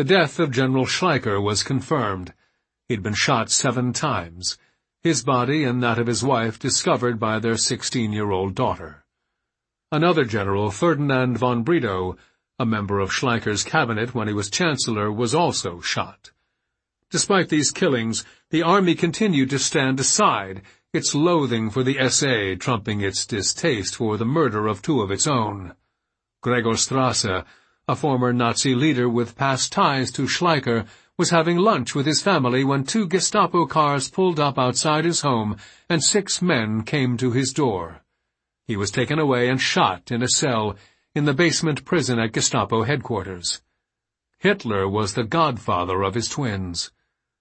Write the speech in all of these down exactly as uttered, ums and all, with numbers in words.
The death of General Schleicher was confirmed. He'd been shot seven times, his body and that of his wife discovered by their sixteen-year-old daughter. Another general, Ferdinand von Bredow, a member of Schleicher's cabinet when he was chancellor, was also shot. Despite these killings, the army continued to stand aside, its loathing for the S A trumping its distaste for the murder of two of its own. Gregor Strasser, a former Nazi leader with past ties to Schleicher, was having lunch with his family when two Gestapo cars pulled up outside his home and six men came to his door. He was taken away and shot in a cell in the basement prison at Gestapo headquarters. Hitler was the godfather of his twins.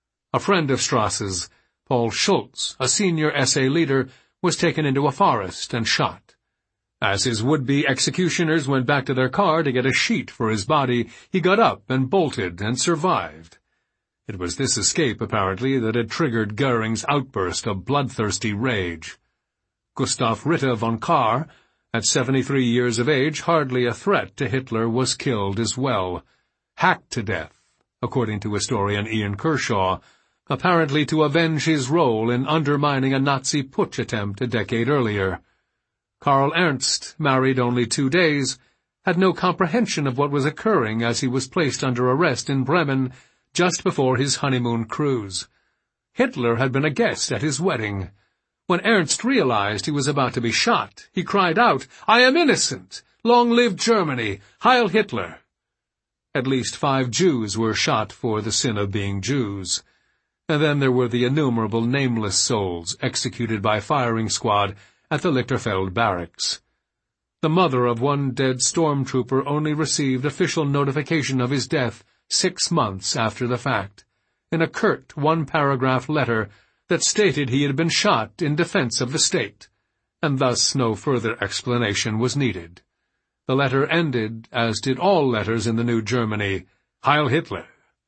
A friend of Strasser's, Paul Schulz, a senior S A leader, was taken into a forest and shot. As his would-be executioners went back to their car to get a sheet for his body, he got up and bolted and survived. It was this escape, apparently, that had triggered Goering's outburst of bloodthirsty rage. Gustav Ritter von Kahr, at seventy-three years of age, hardly a threat to Hitler, was killed as well, hacked to death, according to historian Ian Kershaw, apparently to avenge his role in undermining a Nazi putsch attempt a decade earlier. Karl Ernst, married only two days, had no comprehension of what was occurring as he was placed under arrest in Bremen just before his honeymoon cruise. Hitler had been a guest at his wedding. When Ernst realized he was about to be shot, he cried out, "I am innocent! Long live Germany! Heil Hitler!" At least five Jews were shot for the sin of being Jews. And then there were the innumerable nameless souls executed by firing squad at the Lichterfeld barracks. The mother of one dead stormtrooper only received official notification of his death six months after the fact, in a curt one-paragraph letter that stated he had been shot in defense of the state, and thus no further explanation was needed. The letter ended, as did all letters in the new Germany, "Heil Hitler."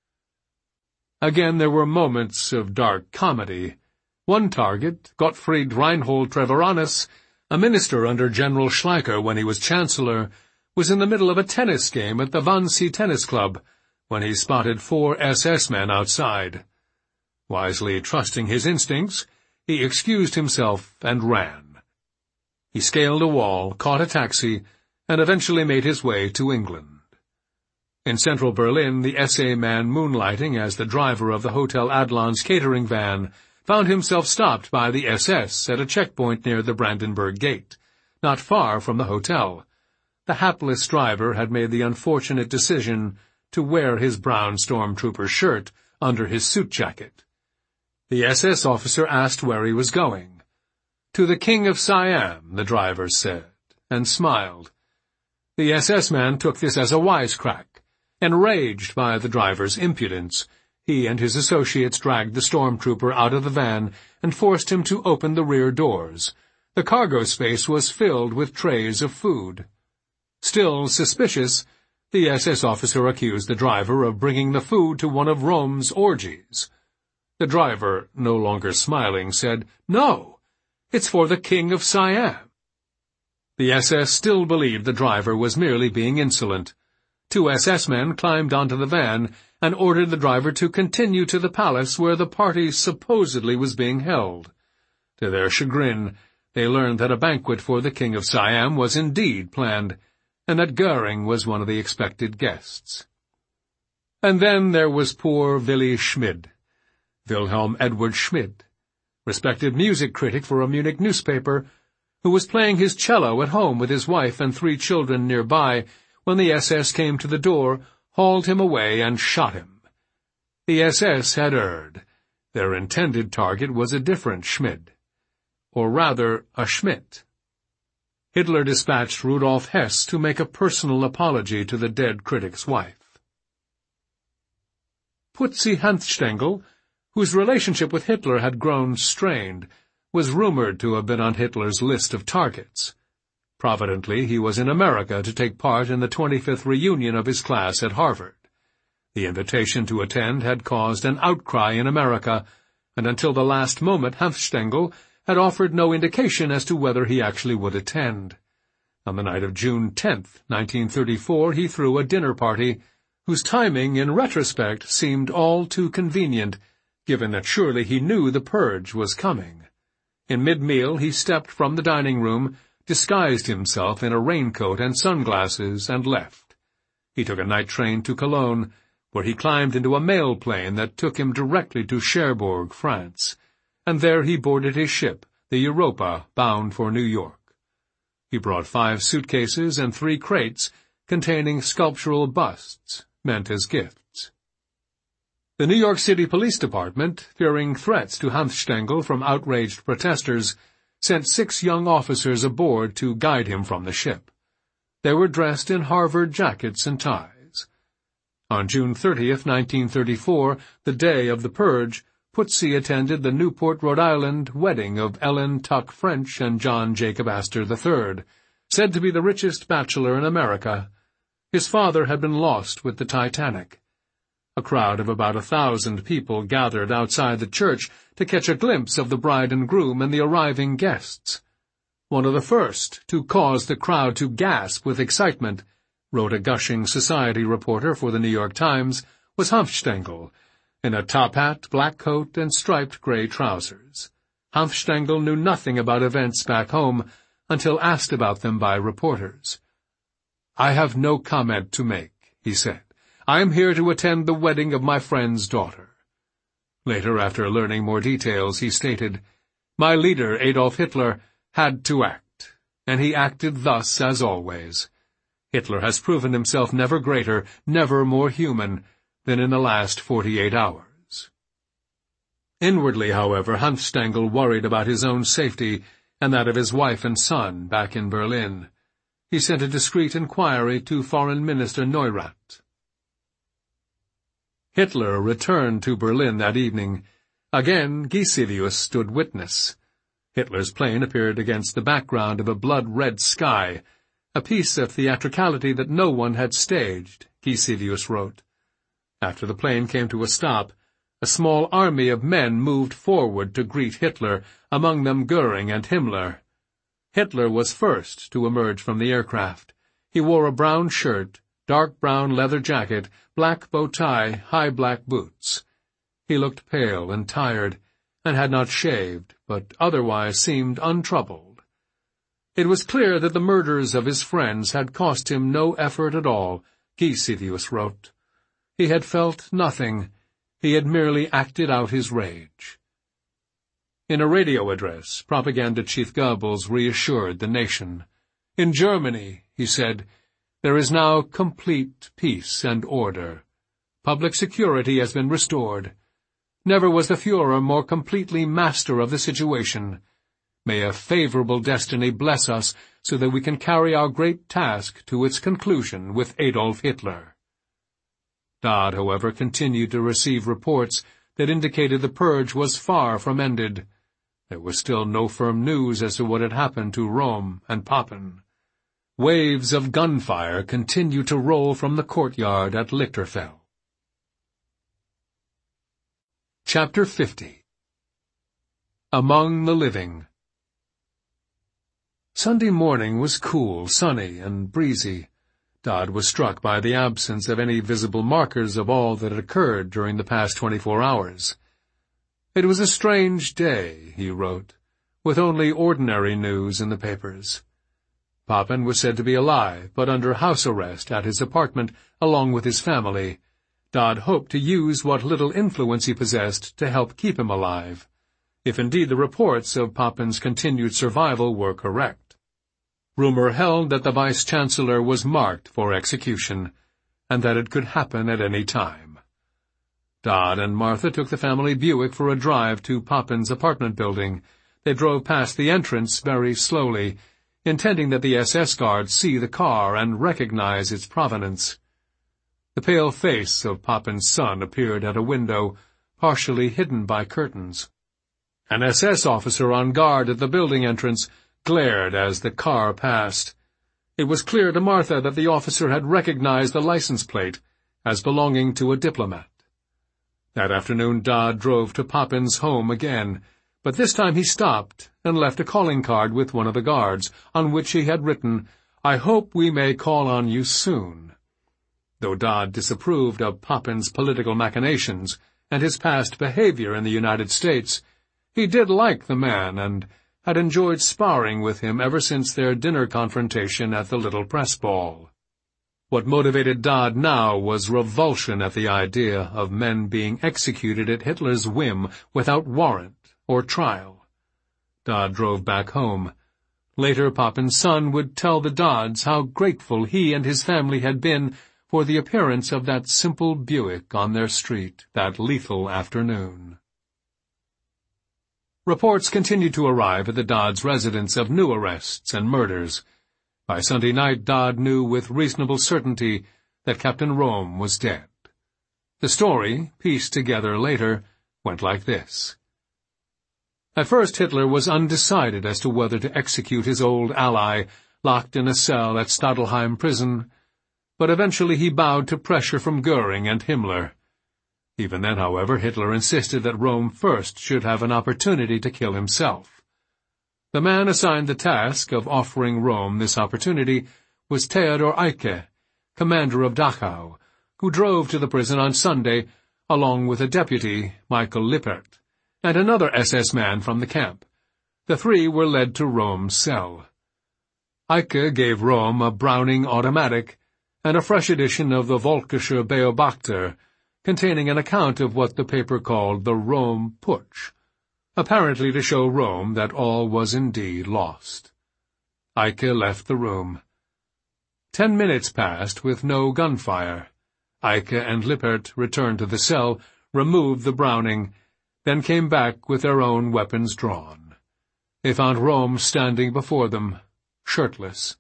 Again there were moments of dark comedy. One target, Gottfried Reinhold Treviranus, a minister under General Schleicher when he was chancellor, was in the middle of a tennis game at the Wannsee Tennis Club when he spotted four S S men outside. Wisely trusting his instincts, he excused himself and ran. He scaled a wall, caught a taxi, and eventually made his way to England. In central Berlin, the S A man moonlighting as the driver of the Hotel Adlon's catering van found himself stopped by the S S at a checkpoint near the Brandenburg Gate, not far from the hotel. The hapless driver had made the unfortunate decision to wear his brown stormtrooper shirt under his suit jacket. The S S officer asked where he was going. "To the King of Siam," the driver said, and smiled. The S S man took this as a wisecrack. Enraged by the driver's impudence, he and his associates dragged the stormtrooper out of the van and forced him to open the rear doors. The cargo space was filled with trays of food. Still suspicious, the S S officer accused the driver of bringing the food to one of Rome's orgies. The driver, no longer smiling, said, "No, it's for the King of Siam." The S S still believed the driver was merely being insolent. Two S S men climbed onto the van and ordered the driver to continue to the palace where the party supposedly was being held. To their chagrin, they learned that a banquet for the King of Siam was indeed planned, and that Goering was one of the expected guests. And then there was poor Willy Schmid, Wilhelm Edward Schmid, respected music critic for a Munich newspaper, who was playing his cello at home with his wife and three children nearby when the S S came to the door, hauled him away, and shot him. The S S had erred. Their intended target was a different Schmid, or rather a Schmidt. Hitler dispatched Rudolf Hess to make a personal apology to the dead critic's wife. Putzi Hanfstaengl, whose relationship with Hitler had grown strained, was rumored to have been on Hitler's list of targets. Providently, he was in America to take part in the twenty-fifth reunion of his class at Harvard. The invitation to attend had caused an outcry in America, and until the last moment Hanfstaengl had offered no indication as to whether he actually would attend. On the night of June tenth, nineteen thirty-four, he threw a dinner party, whose timing in retrospect seemed all too convenient, given that surely he knew the purge was coming. In mid-meal he stepped from the dining room, disguised himself in a raincoat and sunglasses, and left. He took a night train to Cologne, where he climbed into a mail plane that took him directly to Cherbourg, France, and there he boarded his ship, the Europa, bound for New York. He brought five suitcases and three crates containing sculptural busts, meant as gifts. The New York City Police Department, fearing threats to Hanfstaengl from outraged protesters, sent six young officers aboard to guide him from the ship. They were dressed in Harvard jackets and ties. On June thirtieth, nineteen thirty-four, the day of the purge, Putzi attended the Newport, Rhode Island, wedding of Ellen Tuck French and John Jacob Astor the third, said to be the richest bachelor in America. His father had been lost with the Titanic. A crowd of about a thousand people gathered outside the church to catch a glimpse of the bride and groom and the arriving guests. One of the first to cause the crowd to gasp with excitement, wrote a gushing society reporter for the New York Times, was Hanfstaengl, in a top hat, black coat, and striped gray trousers. Hanfstaengl knew nothing about events back home until asked about them by reporters. "I have no comment to make," he said. "I am here to attend the wedding of my friend's daughter." Later, after learning more details, he stated, "My leader, Adolf Hitler, had to act, and he acted thus as always. Hitler has proven himself never greater, never more human, than in the last forty-eight hours." Inwardly, however, Hanfstaengl worried about his own safety and that of his wife and son back in Berlin. He sent a discreet inquiry to Foreign Minister Neurath. Hitler returned to Berlin that evening. Again, Gisevius stood witness. Hitler's plane appeared against the background of a blood-red sky, a piece of theatricality that no one had staged, Gisevius wrote. After the plane came to a stop, a small army of men moved forward to greet Hitler, among them Goering and Himmler. Hitler was first to emerge from the aircraft. He wore a brown shirt, dark brown leather jacket, black bow tie, high black boots. He looked pale and tired, and had not shaved, but otherwise seemed untroubled. It was clear that the murders of his friends had cost him no effort at all, Gisevius wrote. He had felt nothing. He had merely acted out his rage. In a radio address, Propaganda Chief Goebbels reassured the nation. "In Germany," he said, "there is now complete peace and order. Public security has been restored. Never was the Führer more completely master of the situation. May a favorable destiny bless us so that we can carry our great task to its conclusion with Adolf Hitler." Dodd, however, continued to receive reports that indicated the purge was far from ended. There was still no firm news as to what had happened to Röhm and Papen. Waves of gunfire continued to roll from the courtyard at Lichterfell. Chapter fifty. Among the Living. Sunday morning was cool, sunny, and breezy. Dodd was struck by the absence of any visible markers of all that had occurred during the past twenty-four hours. It was a strange day, he wrote, with only ordinary news in the papers. Papen was said to be alive, but under house arrest at his apartment along with his family. Dodd hoped to use what little influence he possessed to help keep him alive, if indeed the reports of Papen's continued survival were correct. Rumor held that the vice-chancellor was marked for execution, and that it could happen at any time. Dodd and Martha took the family Buick for a drive to Papen's apartment building. They drove past the entrance very slowly, intending that the S S guards see the car and recognize its provenance. The pale face of Papen's son appeared at a window, partially hidden by curtains. An S S officer on guard at the building entrance glared as the car passed. It was clear to Martha that the officer had recognized the license plate as belonging to a diplomat. That afternoon Dodd drove to Papen's home again, but this time he stopped and left a calling card with one of the guards, on which he had written, "I hope we may call on you soon." Though Dodd disapproved of Popin's political machinations and his past behavior in the United States, he did like the man and had enjoyed sparring with him ever since their dinner confrontation at the little press ball. What motivated Dodd now was revulsion at the idea of men being executed at Hitler's whim without warrant or trial. Dodd drove back home. Later, Popin's son would tell the Dodds how grateful he and his family had been for the appearance of that simple Buick on their street that lethal afternoon. Reports continued to arrive at the Dodds' residence of new arrests and murders. By Sunday night, Dodd knew with reasonable certainty that Captain Röhm was dead. The story, pieced together later, went like this. At first Hitler was undecided as to whether to execute his old ally, locked in a cell at Stadelheim prison, but eventually he bowed to pressure from Goering and Himmler. Even then, however, Hitler insisted that Röhm first should have an opportunity to kill himself. The man assigned the task of offering Röhm this opportunity was Theodor Eicke, commander of Dachau, who drove to the prison on Sunday along with a deputy, Michael Lippert, and another S S man from the camp. The three were led to Röhm's cell. Eicke gave Röhm a Browning automatic and a fresh edition of the Völkischer Beobachter, containing an account of what the paper called the Röhm Putsch, apparently to show Röhm that all was indeed lost. Eicke left the room. Ten minutes passed with no gunfire. Eicke and Lippert returned to the cell, removed the Browning, then came back with their own weapons drawn. They found Röhm standing before them, shirtless.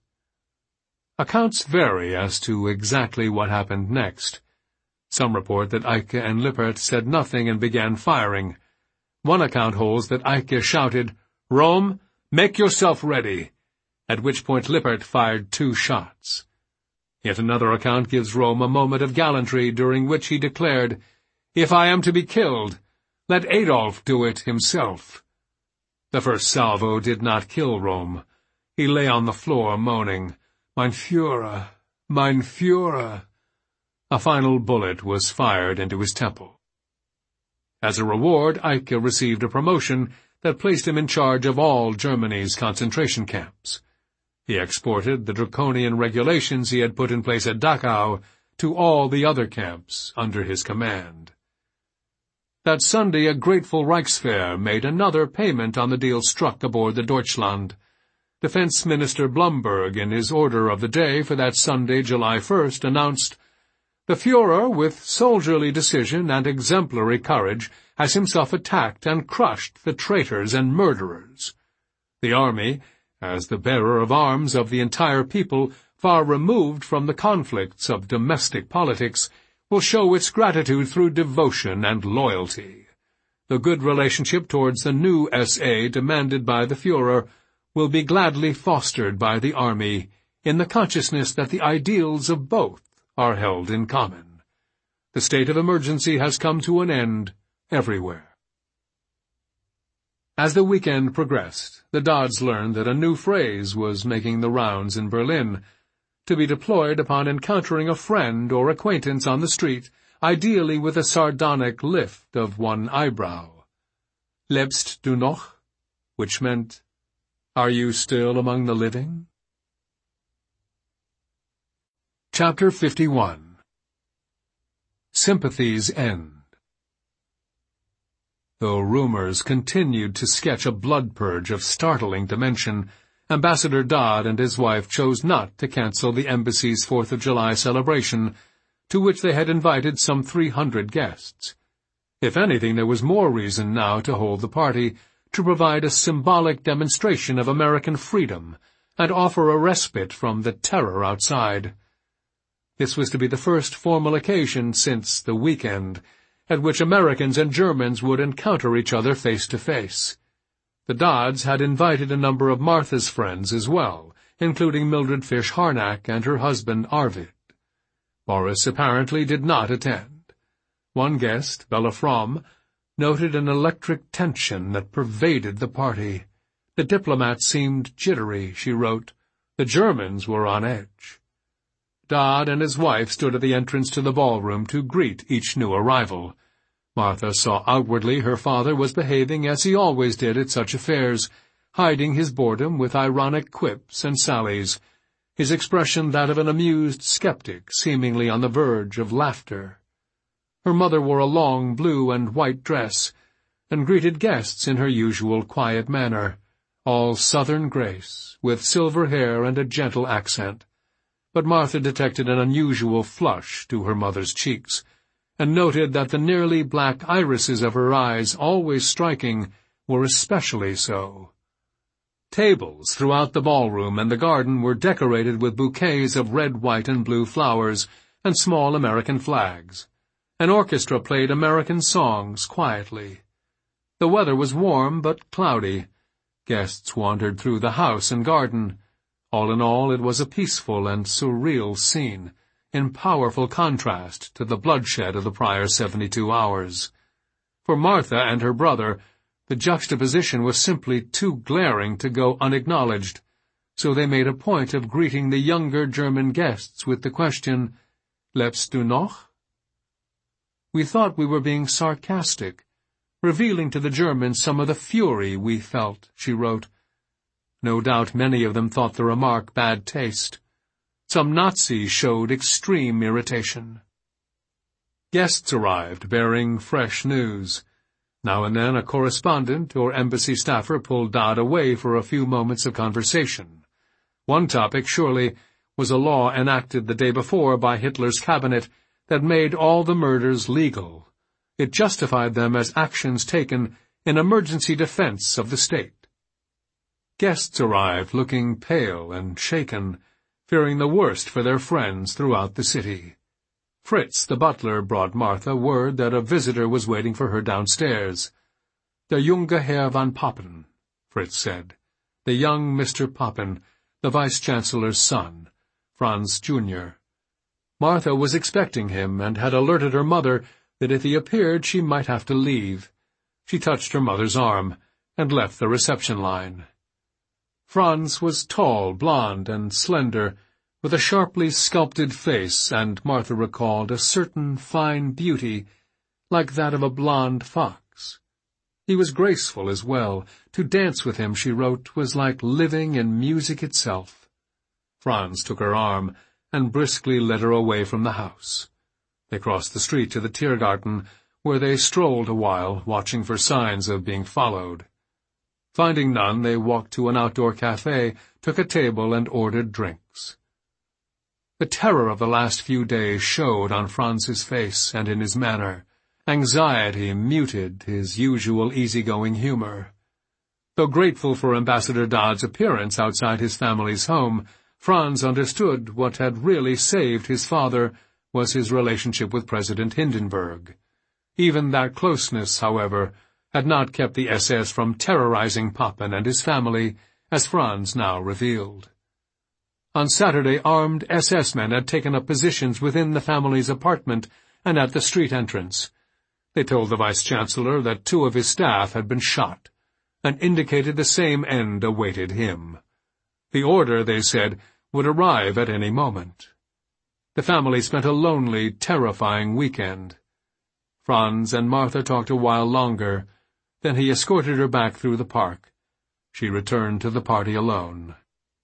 Accounts vary as to exactly what happened next. Some report that Eicke and Lippert said nothing and began firing. One account holds that Eicke shouted, "Röhm, make yourself ready," at which point Lippert fired two shots. Yet another account gives Röhm a moment of gallantry during which he declared, "If I am to be killed, let Adolf do it himself." The first salvo did not kill Röhm. He lay on the floor moaning, "Mein Führer, mein Führer." A final bullet was fired into his temple. As a reward, Eicke received a promotion that placed him in charge of all Germany's concentration camps. He exported the draconian regulations he had put in place at Dachau to all the other camps under his command. That Sunday, a grateful Reichswehr made another payment on the deal struck aboard the Deutschland. Defense Minister Blumberg, in his order of the day for that Sunday, July first, announced, "The Führer, with soldierly decision and exemplary courage, has himself attacked and crushed the traitors and murderers. The army, as the bearer of arms of the entire people, far removed from the conflicts of domestic politics, will show its gratitude through devotion and loyalty. The good relationship towards the new S A demanded by the Führer will be gladly fostered by the army in the consciousness that the ideals of both are held in common. The state of emergency has come to an end everywhere." As the weekend progressed, the Dodds learned that a new phrase was making the rounds in Berlin, to be deployed upon encountering a friend or acquaintance on the street, ideally with a sardonic lift of one eyebrow. "Lebst du noch?" which meant, "Are you still among the living?" Chapter fifty-one. Sympathy's End. Though rumors continued to sketch a blood purge of startling dimension, Ambassador Dodd and his wife chose not to cancel the embassy's Fourth of July celebration, to which they had invited some three hundred guests. If anything, there was more reason now to hold the party, to provide a symbolic demonstration of American freedom, and offer a respite from the terror outside. This was to be the first formal occasion since the weekend at which Americans and Germans would encounter each other face to face. The Dodds had invited a number of Martha's friends as well, including Mildred Fish Harnack and her husband Arvid. Boris apparently did not attend. One guest, Bella Fromm, noted an electric tension that pervaded the party. The diplomats seemed jittery, she wrote. The Germans were on edge. Dodd and his wife stood at the entrance to the ballroom to greet each new arrival. Martha saw outwardly her father was behaving as he always did at such affairs, hiding his boredom with ironic quips and sallies, his expression that of an amused skeptic seemingly on the verge of laughter. Her mother wore a long blue and white dress, and greeted guests in her usual quiet manner, all southern grace, with silver hair and a gentle accent. But Martha detected an unusual flush to her mother's cheeks, and noted that the nearly black irises of her eyes, always striking, were especially so. Tables throughout the ballroom and the garden were decorated with bouquets of red, white, and blue flowers and small American flags. An orchestra played American songs quietly. The weather was warm but cloudy. Guests wandered through the house and garden. All in all, it was a peaceful and surreal scene, in powerful contrast to the bloodshed of the prior seventy-two hours. For Martha and her brother, the juxtaposition was simply too glaring to go unacknowledged, so they made a point of greeting the younger German guests with the question, "Lebst du noch?" We thought we were being sarcastic, revealing to the Germans some of the fury we felt, she wrote. No doubt many of them thought the remark bad taste. Some Nazis showed extreme irritation. Guests arrived, bearing fresh news. Now and then a correspondent or embassy staffer pulled Dodd away for a few moments of conversation. One topic, surely, was a law enacted the day before by Hitler's cabinet that made all the murders legal. It justified them as actions taken in emergency defense of the state. Guests arrived looking pale and shaken, fearing the worst for their friends throughout the city. Fritz, the butler, brought Martha word that a visitor was waiting for her downstairs. "Der junge Herr van Papen," Fritz said. "The young Mister Papen, the vice-chancellor's son, Franz Junior" Martha was expecting him and had alerted her mother that if he appeared she might have to leave. She touched her mother's arm and left the reception line. Franz was tall, blond, and slender, with a sharply sculpted face, and Martha recalled a certain fine beauty, like that of a blond fox. He was graceful as well. To dance with him, she wrote, was like living in music itself. Franz took her arm and briskly led her away from the house. They crossed the street to the Tiergarten, where they strolled a while, watching for signs of being followed. Finding none, they walked to an outdoor cafe, took a table, and ordered drinks. The terror of the last few days showed on Franz's face and in his manner. Anxiety muted his usual easygoing humor. Though grateful for Ambassador Dodd's appearance outside his family's home, Franz understood what had really saved his father was his relationship with President Hindenburg. Even that closeness, however, had not kept the S S from terrorizing Papen and his family, as Franz now revealed. On Saturday, armed S S men had taken up positions within the family's apartment and at the street entrance. They told the vice-chancellor that two of his staff had been shot, and indicated the same end awaited him. The order, they said, would arrive at any moment. The family spent a lonely, terrifying weekend. Franz and Martha talked a while longer, then he escorted her back through the park. She returned to the party alone.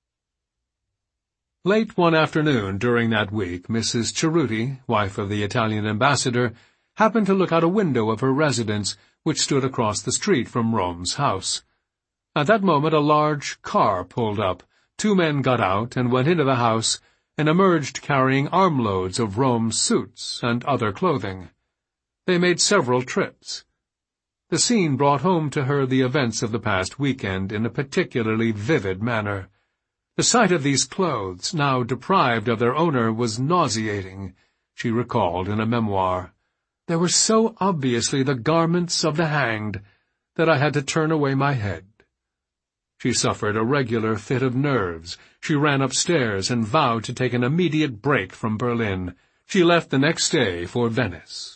Late one afternoon during that week, Missus Cerruti, wife of the Italian ambassador, happened to look out a window of her residence, which stood across the street from Rome's house. At that moment a large car pulled up. Two men got out and went into the house and emerged carrying armloads of Rome's suits and other clothing. They made several trips. The scene brought home to her the events of the past weekend in a particularly vivid manner. The sight of these clothes, now deprived of their owner, was nauseating, she recalled in a memoir. They were so obviously the garments of the hanged that I had to turn away my head. She suffered a regular fit of nerves. She ran upstairs and vowed to take an immediate break from Berlin. She left the next day for Venice.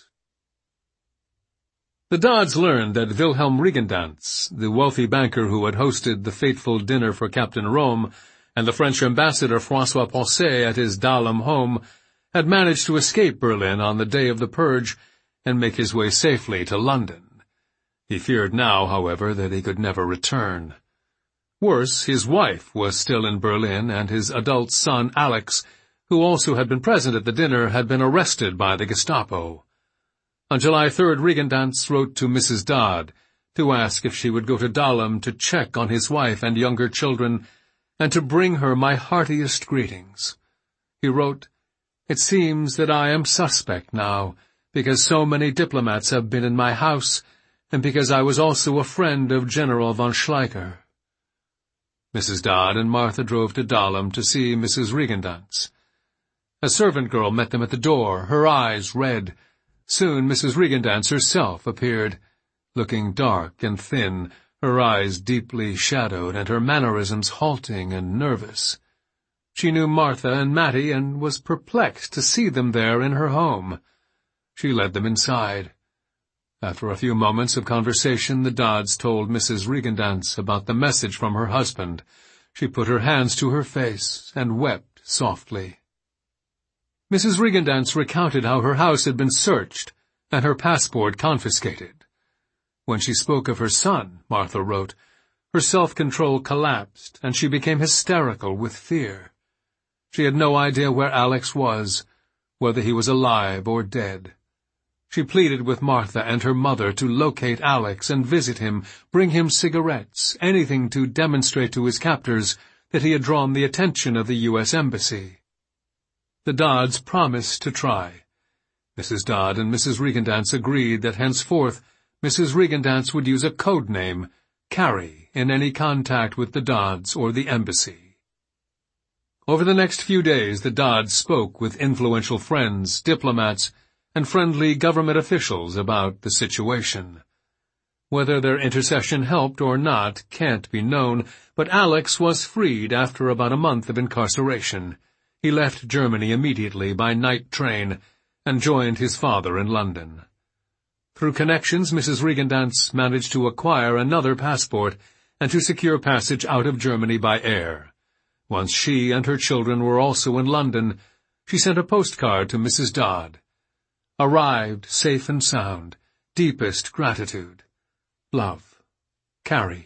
The Dodds learned that Wilhelm Riegendanz, the wealthy banker who had hosted the fateful dinner for Captain Rome, and the French ambassador François Poncet at his Dahlem home had managed to escape Berlin on the day of the purge and make his way safely to London. He feared now, however, that he could never return. Worse, his wife was still in Berlin, and his adult son Alex, who also had been present at the dinner, had been arrested by the Gestapo. On July third, Regendanz wrote to Missus Dodd to ask if she would go to Dahlem to check on his wife and younger children and to bring her my heartiest greetings. He wrote, "It seems that I am suspect now, because so many diplomats have been in my house, and because I was also a friend of General von Schleicher." Missus Dodd and Martha drove to Dahlem to see Missus Regendanz. A servant girl met them at the door, her eyes red. Soon Missus Regendanz herself appeared, looking dark and thin, her eyes deeply shadowed and her mannerisms halting and nervous. She knew Martha and Mattie and was perplexed to see them there in her home. She led them inside. After a few moments of conversation, the Dodds told Missus Regendanz about the message from her husband. She put her hands to her face and wept softly. Missus Regendanz recounted how her house had been searched and her passport confiscated. When she spoke of her son, Martha wrote, her self-control collapsed and she became hysterical with fear. She had no idea where Alex was, whether he was alive or dead. She pleaded with Martha and her mother to locate Alex and visit him, bring him cigarettes, anything to demonstrate to his captors that he had drawn the attention of the U S Embassy. The Dodds promised to try. Missus Dodd and Missus Regendanz agreed that henceforth Missus Regendanz would use a code name, Carrie, in any contact with the Dodds or the embassy. Over the next few days, the Dodds spoke with influential friends, diplomats, and friendly government officials about the situation. Whether their intercession helped or not can't be known, but Alex was freed after about a month of incarceration. He left Germany immediately by night train and joined his father in London. Through connections, Missus Regendanz managed to acquire another passport and to secure passage out of Germany by air. Once she and her children were also in London, she sent a postcard to Missus Dodd. Arrived safe and sound. Deepest gratitude. Love. Carrie.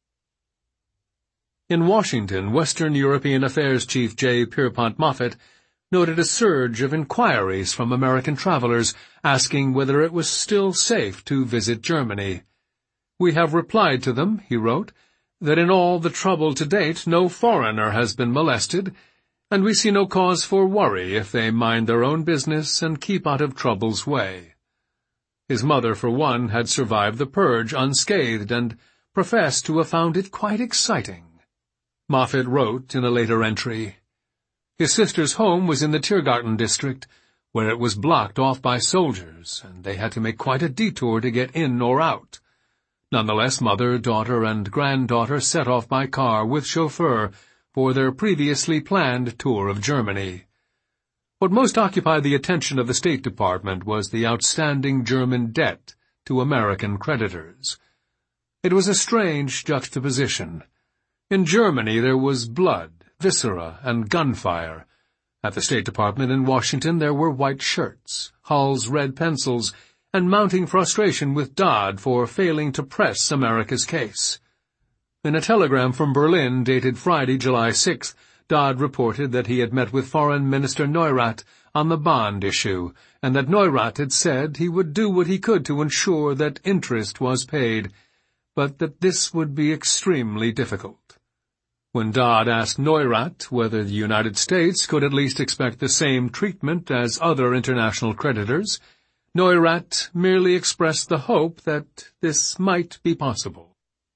In Washington, Western European Affairs Chief J. Pierpont Moffat noted a surge of inquiries from American travelers asking whether it was still safe to visit Germany. "We have replied to them," he wrote, "that in all the trouble to date no foreigner has been molested, and we see no cause for worry if they mind their own business and keep out of trouble's way." His mother, for one, had survived the purge unscathed and professed to have found it quite exciting. Moffat wrote in a later entry, "His sister's home was in the Tiergarten district, where it was blocked off by soldiers, and they had to make quite a detour to get in or out. Nonetheless, mother, daughter, and granddaughter set off by car with chauffeur for their previously planned tour of Germany. What most occupied the attention of the State Department was the outstanding German debt to American creditors. It was a strange juxtaposition. In Germany there was blood, viscera, and gunfire. At the State Department in Washington there were white shirts, Hull's red pencils, and mounting frustration with Dodd for failing to press America's case. In a telegram from Berlin dated Friday, July sixth, Dodd reported that he had met with Foreign Minister Neurath on the bond issue, and that Neurath had said he would do what he could to ensure that interest was paid, but that this would be extremely difficult. When Dodd asked Neurath whether the United States could at least expect the same treatment as other international creditors, Neurath merely expressed the hope that this might be possible.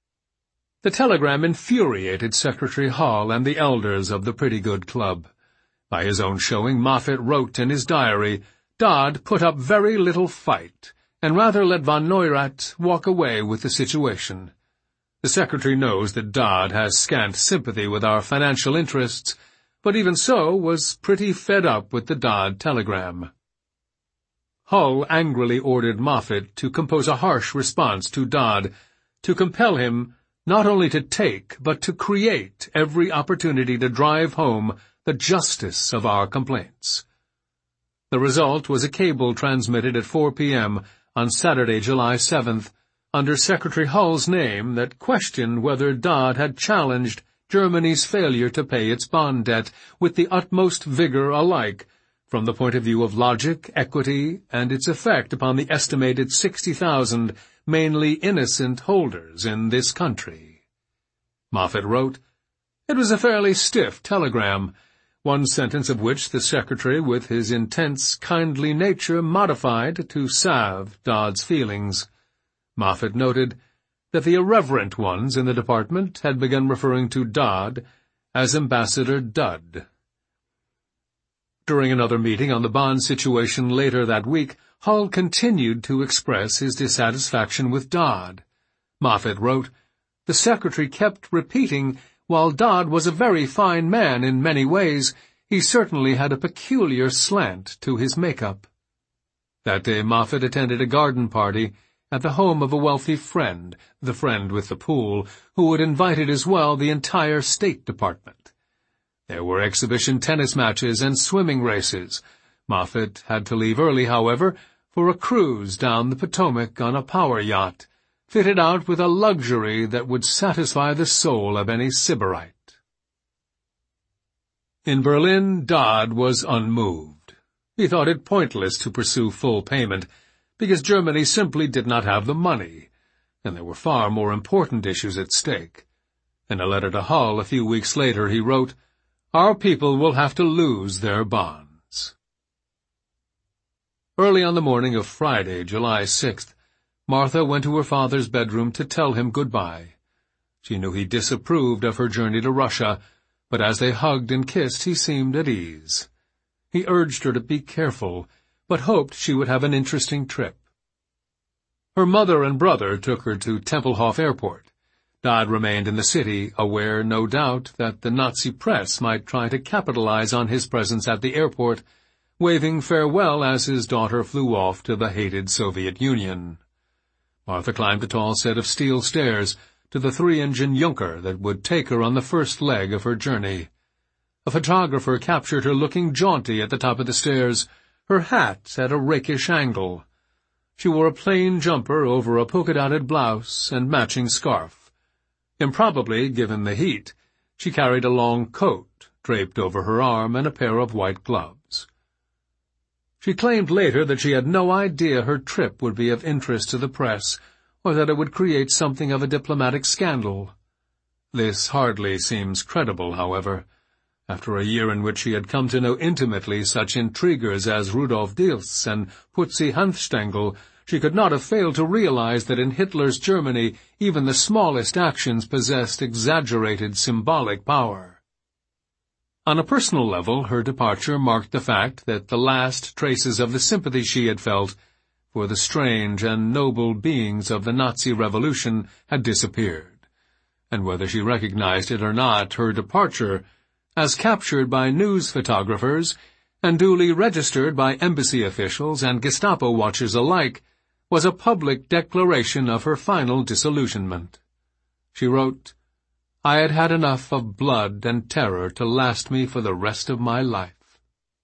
The telegram infuriated Secretary Hull and the elders of the Pretty Good Club. By his own showing, Moffat wrote in his diary, "Dodd put up very little fight, and rather let von Neurath walk away with the situation. The Secretary knows that Dodd has scant sympathy with our financial interests, but even so was pretty fed up with the Dodd telegram." Hull angrily ordered Moffat to compose a harsh response to Dodd, to compel him not only to take, but to create every opportunity to drive home the justice of our complaints. The result was a cable transmitted at four p m on Saturday, July seventh, under Secretary Hull's name that questioned whether Dodd had challenged Germany's failure to pay its bond debt with the utmost vigor alike, from the point of view of logic, equity, and its effect upon the estimated sixty thousand mainly innocent holders in this country. Moffett wrote, "It was a fairly stiff telegram, one sentence of which the Secretary, with his intense, kindly nature, modified to salve Dodd's feelings." Moffett noted that the irreverent ones in the department had begun referring to Dodd as Ambassador Dud. During another meeting on the bond situation later that week, Hull continued to express his dissatisfaction with Dodd. Moffett wrote, "The Secretary kept repeating, while Dodd was a very fine man in many ways, he certainly had a peculiar slant to his makeup." That day Moffett attended a garden party at the home of a wealthy friend, the friend with the pool, who had invited as well the entire State Department. There were exhibition tennis matches and swimming races. Moffett had to leave early, however, for a cruise down the Potomac on a power yacht, fitted out with a luxury that would satisfy the soul of any Sybarite. In Berlin, Dodd was unmoved. He thought it pointless to pursue full payment, because Germany simply did not have the money, and there were far more important issues at stake. In a letter to Hull a few weeks later he wrote, "Our people will have to lose their bonds." Early on the morning of Friday, July sixth, Martha went to her father's bedroom to tell him goodbye. She knew he disapproved of her journey to Russia, but as they hugged and kissed he seemed at ease. He urged her to be careful, but hoped she would have an interesting trip. Her mother and brother took her to Tempelhof Airport. Dodd remained in the city, aware, no doubt, that the Nazi press might try to capitalize on his presence at the airport, waving farewell as his daughter flew off to the hated Soviet Union. Martha climbed a tall set of steel stairs to the three-engine Junker that would take her on the first leg of her journey. A photographer captured her looking jaunty at the top of the stairs, her hat at a rakish angle. She wore a plain jumper over a polka-dotted blouse and matching scarf. Improbably, given the heat, she carried a long coat draped over her arm and a pair of white gloves. She claimed later that she had no idea her trip would be of interest to the press, or that it would create something of a diplomatic scandal. This hardly seems credible, however. After a year in which she had come to know intimately such intriguers as Rudolf Diels and Putzi Hanfstaengl, she could not have failed to realize that in Hitler's Germany even the smallest actions possessed exaggerated symbolic power. On a personal level, her departure marked the fact that the last traces of the sympathy she had felt for the strange and noble beings of the Nazi Revolution had disappeared, and whether she recognized it or not, her departure, as captured by news photographers and duly registered by embassy officials and Gestapo watchers alike, was a public declaration of her final disillusionment. She wrote, "I had had enough of blood and terror to last me for the rest of my life."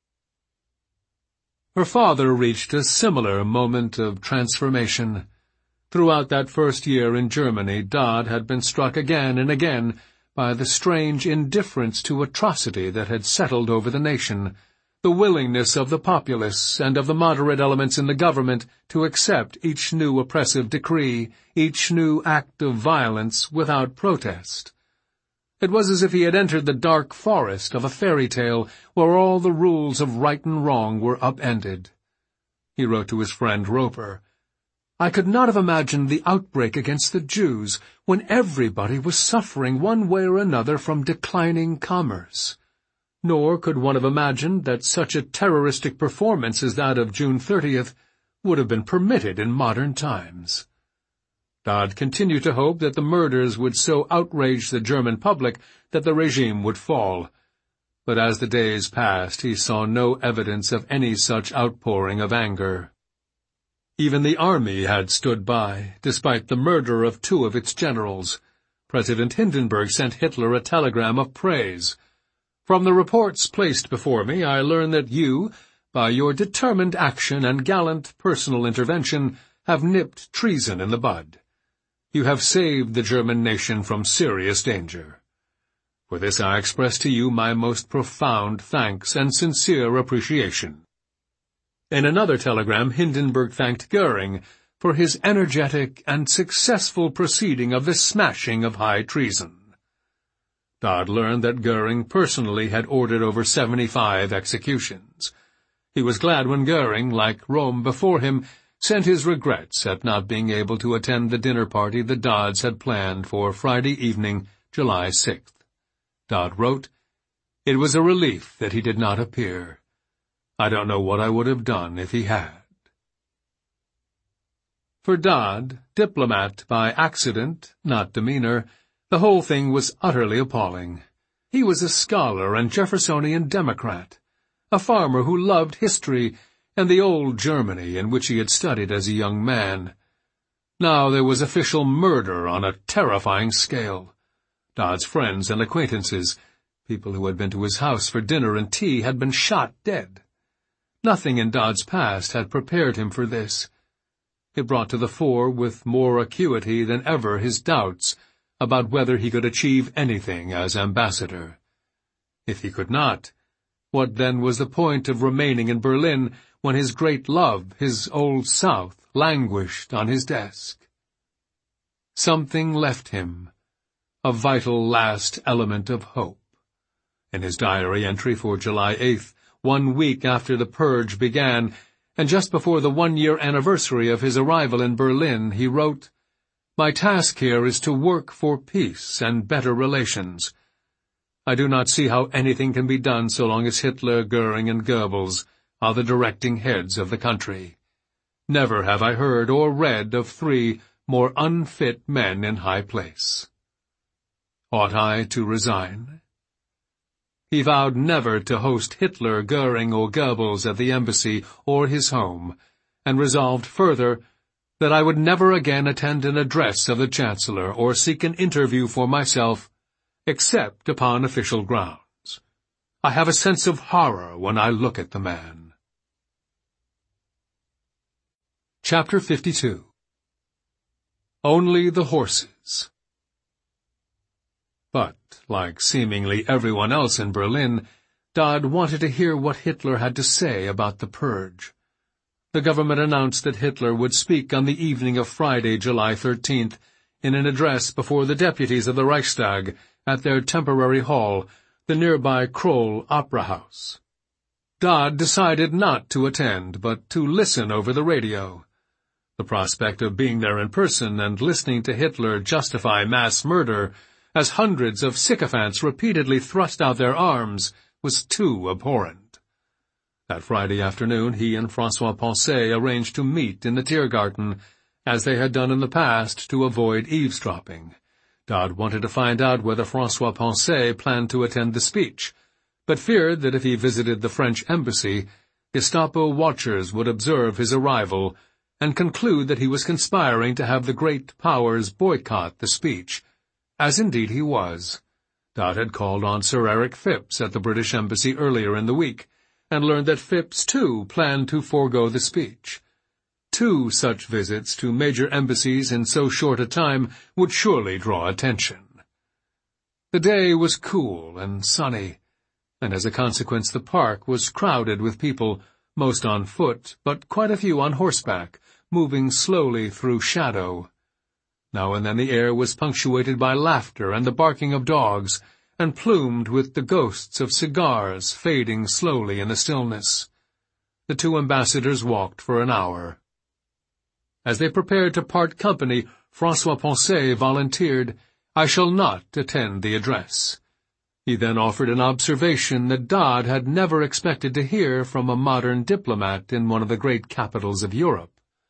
Her father reached a similar moment of transformation. Throughout that first year in Germany, Dodd had been struck again and again by the strange indifference to atrocity that had settled over the nation, the willingness of the populace and of the moderate elements in the government to accept each new oppressive decree, each new act of violence without protest. It was as if he had entered the dark forest of a fairy tale where all the rules of right and wrong were upended. He wrote to his friend Roper, "I could not have imagined the outbreak against the Jews when everybody was suffering one way or another from declining commerce. Nor could one have imagined that such a terroristic performance as that of June thirtieth would have been permitted in modern times." Dodd continued to hope that the murders would so outrage the German public that the regime would fall. But as the days passed, he saw no evidence of any such outpouring of anger. Even the army had stood by, despite the murder of two of its generals. President Hindenburg sent Hitler a telegram of praise. From the reports placed before me, I learn that you, by your determined action and gallant personal intervention, have nipped treason in the bud. You have saved the German nation from serious danger. For this I express to you my most profound thanks and sincere appreciation." In another telegram, Hindenburg thanked Goering for his energetic and successful proceeding of the smashing of high treason. Dodd learned that Goering personally had ordered over seventy-five executions. He was glad when Goering, like Rome before him, sent his regrets at not being able to attend the dinner party the Dodds had planned for Friday evening, July sixth. Dodd wrote, "It was a relief that he did not appear. I don't know what I would have done if he had." For Dodd, diplomat by accident, not demeanor, the whole thing was utterly appalling. He was a scholar and Jeffersonian Democrat, a farmer who loved history and the old Germany in which he had studied as a young man. Now there was official murder on a terrifying scale. Dodd's friends and acquaintances, people who had been to his house for dinner and tea, had been shot dead. Nothing in Dodd's past had prepared him for this. It brought to the fore with more acuity than ever his doubts about whether he could achieve anything as ambassador. If he could not, what then was the point of remaining in Berlin when his great love, his old South, languished on his desk? Something left him, a vital last element of hope. In his diary entry for July eighth, one week after the purge began, and just before the one-year anniversary of his arrival in Berlin, he wrote, "My task here is to work for peace and better relations. I do not see how anything can be done so long as Hitler, Goering, and Goebbels are the directing heads of the country. Never have I heard or read of three more unfit men in high place. Ought I to resign?" He vowed never to host Hitler, Goering, or Goebbels at the embassy or his home, and resolved further that I would never again attend an address of the Chancellor or seek an interview for myself, except upon official grounds. I have a sense of horror when I look at the man. Chapter fifty-two. Only the Horses. But, like seemingly everyone else in Berlin, Dodd wanted to hear what Hitler had to say about the purge. The government announced that Hitler would speak on the evening of Friday, July thirteenth, in an address before the deputies of the Reichstag at their temporary hall, the nearby Kroll Opera House. Dodd decided not to attend, but to listen over the radio. The prospect of being there in person and listening to Hitler justify mass murder as hundreds of sycophants repeatedly thrust out their arms was too abhorrent. That Friday afternoon he and François Poncet arranged to meet in the Tiergarten, as they had done in the past, to avoid eavesdropping. Dodd wanted to find out whether François Poncet planned to attend the speech, but feared that if he visited the French embassy, Gestapo watchers would observe his arrival and conclude that he was conspiring to have the great powers boycott the speech, as indeed he was. Dodd had called on Sir Eric Phipps at the British Embassy earlier in the week, and learned that Phipps, too, planned to forego the speech. Two such visits to major embassies in so short a time would surely draw attention. The day was cool and sunny, and as a consequence the park was crowded with people, most on foot, but quite a few on horseback, moving slowly through shadow. Now and then the air was punctuated by laughter and the barking of dogs, and plumed with the ghosts of cigars fading slowly in the stillness. The two ambassadors walked for an hour. As they prepared to part company, François Poncet volunteered, "I shall not attend the address." He then offered an observation that Dodd had never expected to hear from a modern diplomat in one of the great capitals of Europe.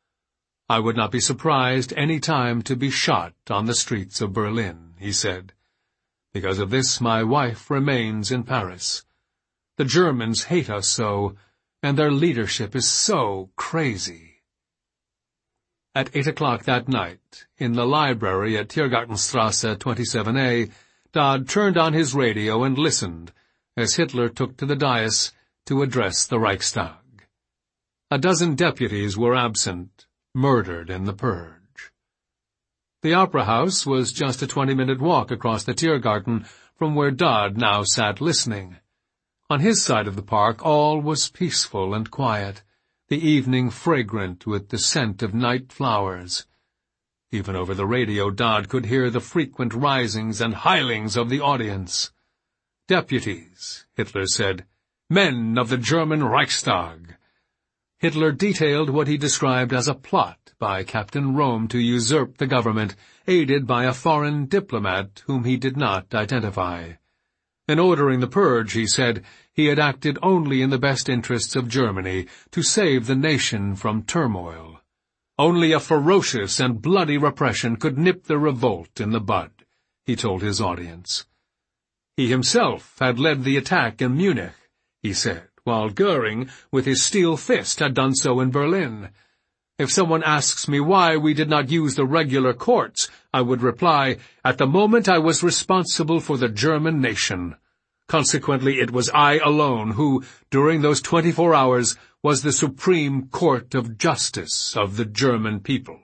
"I would not be surprised any time to be shot on the streets of Berlin," he said. "Because of this my wife remains in Paris. The Germans hate us so, and their leadership is so crazy." At eight o'clock that night, in the library at Tiergartenstrasse twenty-seven A, Dodd turned on his radio and listened as Hitler took to the dais to address the Reichstag. A dozen deputies were absent, murdered in the purge. The Opera House was just a twenty-minute walk across the Tiergarten from where Dodd now sat listening. On his side of the park all was peaceful and quiet, the evening fragrant with the scent of night flowers. Even over the radio Dodd could hear the frequent risings and howlings of the audience. "Deputies," Hitler said, "men of the German Reichstag." Hitler detailed what he described as a plot by Captain Röhm to usurp the government, aided by a foreign diplomat whom he did not identify. In ordering the purge, he said, he had acted only in the best interests of Germany, to save the nation from turmoil. Only a ferocious and bloody repression could nip the revolt in the bud, he told his audience. He himself had led the attack in Munich, he said, while Goering, with his steel fist, had done so in Berlin. If someone asks me why we did not use the regular courts, I would reply, at the moment I was responsible for the German nation. Consequently, it was I alone who, during those twenty-four hours, was the supreme court of justice of the German people.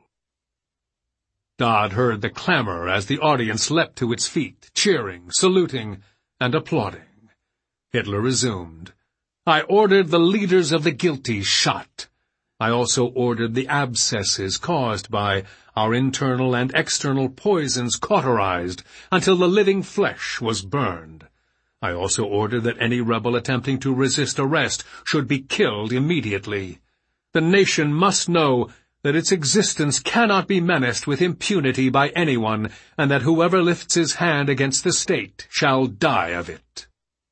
Dodd heard the clamor as the audience leapt to its feet, cheering, saluting, and applauding. Hitler resumed. I ordered the leaders of the guilty shot. I also ordered the abscesses caused by our internal and external poisons cauterized until the living flesh was burned. I also ordered that any rebel attempting to resist arrest should be killed immediately. The nation must know that its existence cannot be menaced with impunity by anyone, and that whoever lifts his hand against the state shall die of it.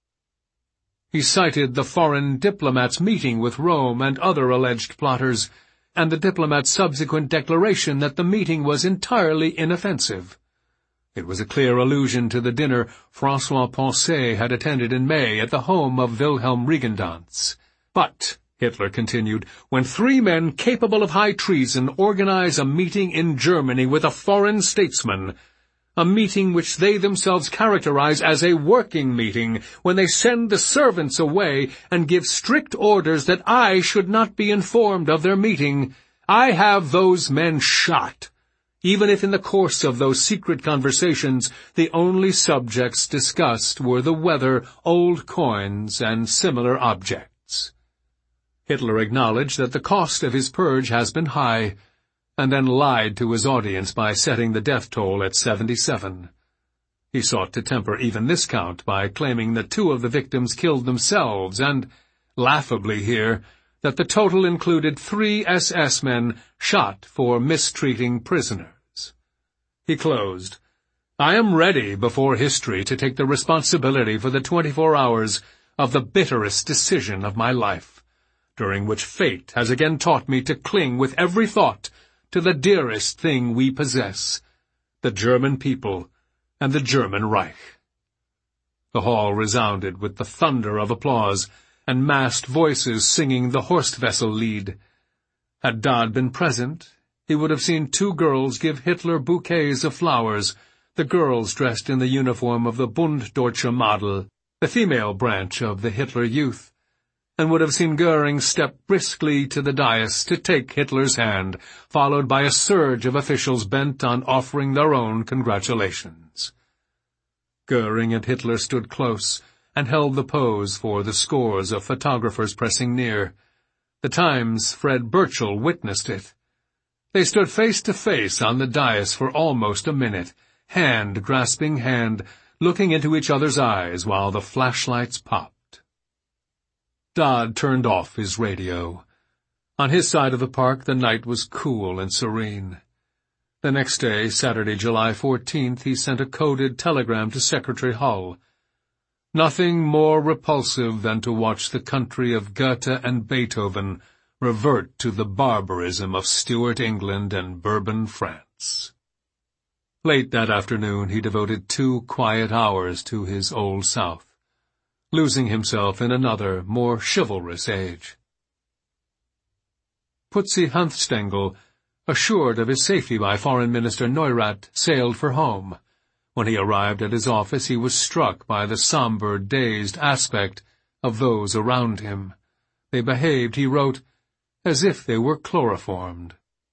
He cited the foreign diplomat's meeting with Röhm and other alleged plotters, and the diplomat's subsequent declaration that the meeting was entirely inoffensive. It was a clear allusion to the dinner François Poncet had attended in May at the home of Wilhelm Regendanz. But, Hitler continued, when three men capable of high treason organize a meeting in Germany with a foreign statesman, a meeting which they themselves characterize as a working meeting, when they send the servants away and give strict orders that I should not be informed of their meeting, I have those men shot, even if in the course of those secret conversations the only subjects discussed were the weather, old coins, and similar objects. Hitler acknowledged that the cost of his purge has been high, and then lied to his audience by setting the death toll at seventy-seven. He sought to temper even this count by claiming that two of the victims killed themselves and, laughably here, that the total included three S S men shot for mistreating prisoners. He closed, I am ready before history to take the responsibility for the twenty-four hours of the bitterest decision of my life, during which fate has again taught me to cling with every thought to the dearest thing we possess, the German people and the German Reich. The hall resounded with the thunder of applause and massed voices singing the Horst-Wessel-Lied. Had Dodd been present, he would have seen two girls give Hitler bouquets of flowers, the girls dressed in the uniform of the Bund Deutscher Madel, the female branch of the Hitler Youth, and would have seen Goering step briskly to the dais to take Hitler's hand, followed by a surge of officials bent on offering their own congratulations. Goering and Hitler stood close and held the pose for the scores of photographers pressing near. The Times' Fred Burchell witnessed it. They stood face to face on the dais for almost a minute, hand grasping hand, looking into each other's eyes while the flashlights popped. Dodd turned off his radio. On his side of the park, the night was cool and serene. The next day, Saturday, July fourteenth, he sent a coded telegram to Secretary Hull. Nothing more repulsive than to watch the country of Goethe and Beethoven revert to the barbarism of Stuart England and Bourbon France. Late that afternoon, he devoted two quiet hours to his Old South, losing himself in another, more chivalrous age. Putzi Hanfstengel, assured of his safety by Foreign Minister Neurath, sailed for home. When he arrived at his office, he was struck by the somber, dazed aspect of those around him. They behaved, he wrote, as if they were chloroformed.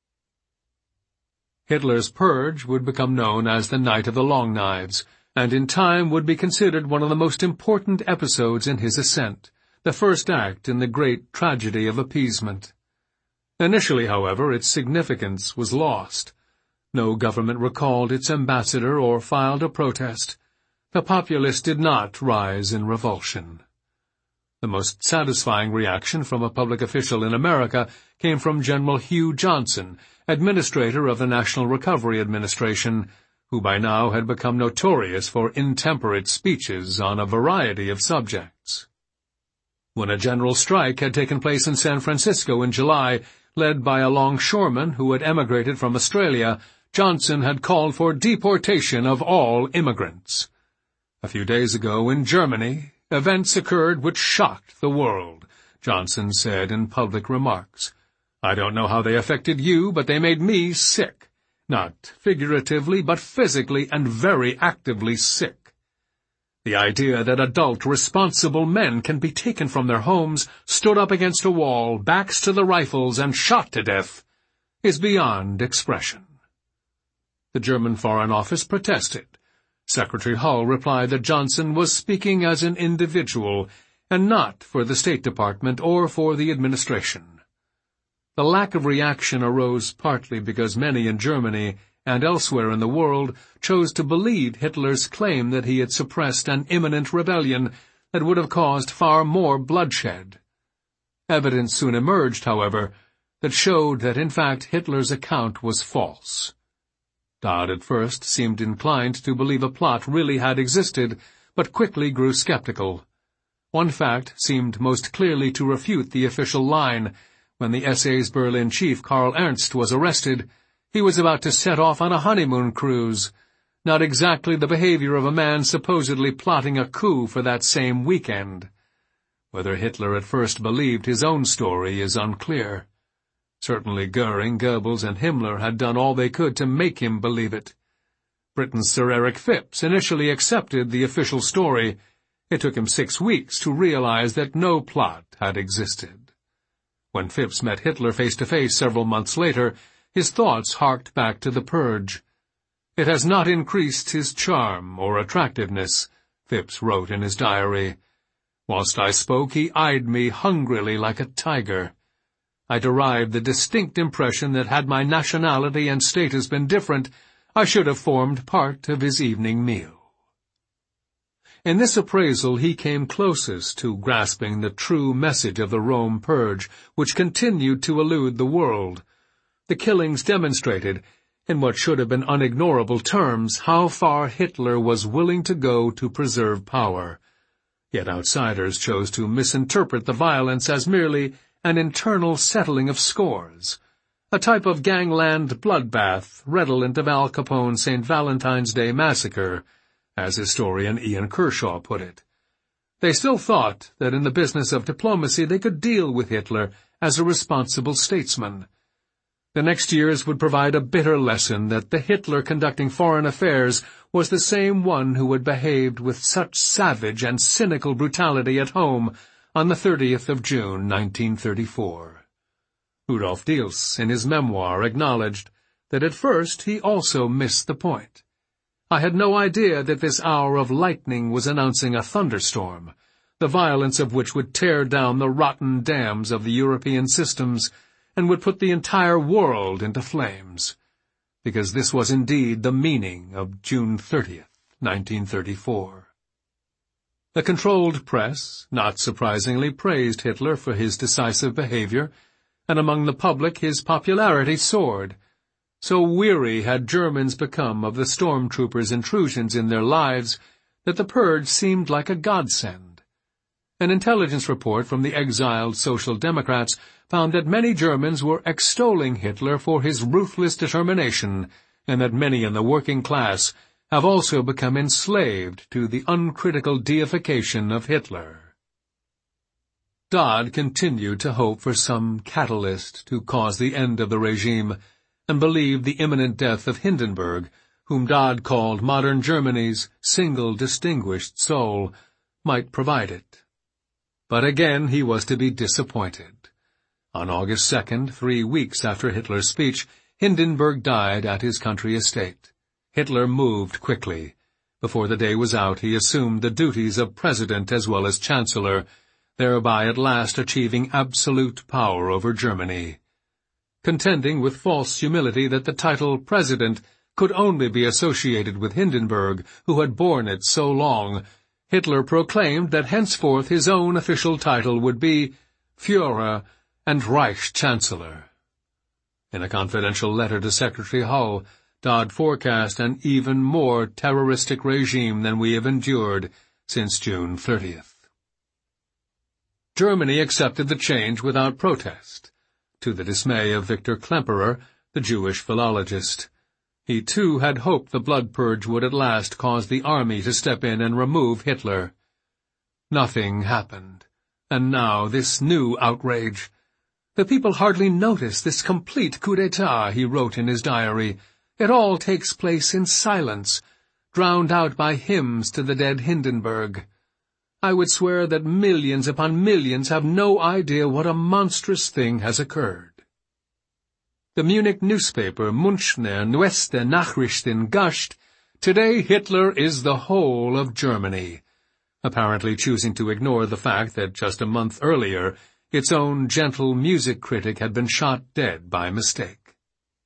Hitler's purge would become known as the Night of the Long Knives, and in time would be considered one of the most important episodes in his ascent, the first act in the great tragedy of appeasement. Initially, however, its significance was lost. No government recalled its ambassador or filed a protest. The populace did not rise in revulsion. The most satisfying reaction from a public official in America came from General Hugh Johnson, administrator of the National Recovery Administration, who by now had become notorious for intemperate speeches on a variety of subjects. When a general strike had taken place in San Francisco in July, led by a longshoreman who had emigrated from Australia, Johnson had called for deportation of all immigrants. A few days ago in Germany, events occurred which shocked the world, Johnson said in public remarks. I don't know how they affected you, but they made me sick. Not figuratively, but physically and very actively sick. The idea that adult, responsible men can be taken from their homes, stood up against a wall, backs to the rifles, and shot to death, is beyond expression. The German Foreign Office protested. Secretary Hull replied that Johnson was speaking as an individual, and not for the State Department or for the administration. The lack of reaction arose partly because many in Germany and elsewhere in the world chose to believe Hitler's claim that he had suppressed an imminent rebellion that would have caused far more bloodshed. Evidence soon emerged, however, that showed that in fact Hitler's account was false. Dodd at first seemed inclined to believe a plot really had existed, but quickly grew skeptical. One fact seemed most clearly to refute the official line. When the S A's Berlin chief Karl Ernst was arrested, he was about to set off on a honeymoon cruise, not exactly the behavior of a man supposedly plotting a coup for that same weekend. Whether Hitler at first believed his own story is unclear. Certainly Goering, Goebbels, and Himmler had done all they could to make him believe it. Britain's Sir Eric Phipps initially accepted the official story. It took him six weeks to realize that no plot had existed. When Phipps met Hitler face-to-face several months later, his thoughts harked back to the purge. It has not increased his charm or attractiveness, Phipps wrote in his diary. Whilst I spoke, he eyed me hungrily like a tiger. I derived the distinct impression that had my nationality and status been different, I should have formed part of his evening meal. In this appraisal he came closest to grasping the true message of the Rome Purge, which continued to elude the world. The killings demonstrated, in what should have been unignorable terms, how far Hitler was willing to go to preserve power. Yet outsiders chose to misinterpret the violence as merely an internal settling of scores, a type of gangland bloodbath redolent of Al Capone's Saint Valentine's Day massacre, as historian Ian Kershaw put it. They still thought that in the business of diplomacy they could deal with Hitler as a responsible statesman. The next years would provide a bitter lesson that the Hitler conducting foreign affairs was the same one who had behaved with such savage and cynical brutality at home on the thirtieth of June, nineteen thirty-four. Rudolf Diels, in his memoir, acknowledged that at first he also missed the point. I had no idea that this hour of lightning was announcing a thunderstorm, the violence of which would tear down the rotten dams of the European systems and would put the entire world into flames, because this was indeed the meaning of June thirtieth, nineteen thirty-four. The controlled press, not surprisingly, praised Hitler for his decisive behavior, and among the public his popularity soared. So weary had Germans become of the stormtroopers' intrusions in their lives that the purge seemed like a godsend. An intelligence report from the exiled Social Democrats found that many Germans were extolling Hitler for his ruthless determination, and that many in the working class have also become enslaved to the uncritical deification of Hitler. Dodd continued to hope for some catalyst to cause the end of the regime, and believed the imminent death of Hindenburg, whom Dodd called modern Germany's single distinguished soul, might provide it. But again he was to be disappointed. On August second, three weeks after Hitler's speech, Hindenburg died at his country estate. Hitler moved quickly. Before the day was out, he assumed the duties of president as well as chancellor, thereby at last achieving absolute power over Germany. Contending with false humility that the title president could only be associated with Hindenburg, who had borne it so long, Hitler proclaimed that henceforth his own official title would be Führer and Reichschancellor. In a confidential letter to Secretary Hull, Dodd forecast an even more terroristic regime than we have endured since June thirtieth. Germany accepted the change without protest, to the dismay of Victor Klemperer, the Jewish philologist. He too had hoped the blood purge would at last cause the army to step in and remove Hitler. Nothing happened, and now this new outrage. The people hardly notice this complete coup d'etat, he wrote in his diary. It all takes place in silence, drowned out by hymns to the dead Hindenburg. I would swear that millions upon millions have no idea what a monstrous thing has occurred. The Munich newspaper Münchner Neueste Nachrichten gushed, "Today Hitler is the whole of Germany," apparently choosing to ignore the fact that just a month earlier its own gentle music critic had been shot dead by mistake.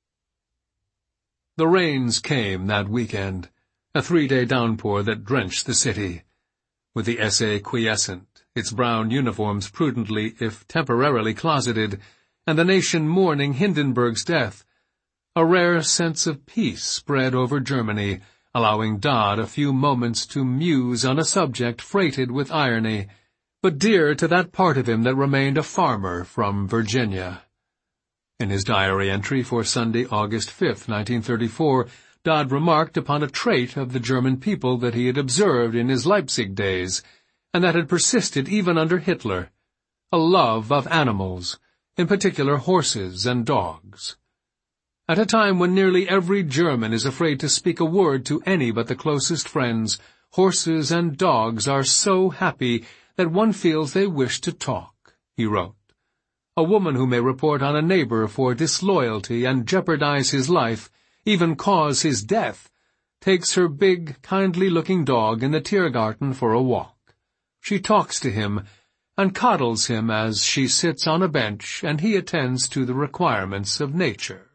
The rains came that weekend, a three-day downpour that drenched the city. With the S A quiescent, its brown uniforms prudently, if temporarily closeted, and the nation mourning Hindenburg's death, a rare sense of peace spread over Germany, allowing Dodd a few moments to muse on a subject freighted with irony, but dear to that part of him that remained a farmer from Virginia. In his diary entry for Sunday, August fifth, nineteen thirty-four, Dodd remarked upon a trait of the German people that he had observed in his Leipzig days, and that had persisted even under Hitler, a love of animals, in particular horses and dogs. At a time when nearly every German is afraid to speak a word to any but the closest friends, horses and dogs are so happy that one feels they wish to talk, he wrote. A woman who may report on a neighbor for disloyalty and jeopardize his life, even cause his death, takes her big, kindly-looking dog in the Tiergarten for a walk. She talks to him and coddles him as she sits on a bench and he attends to the requirements of nature.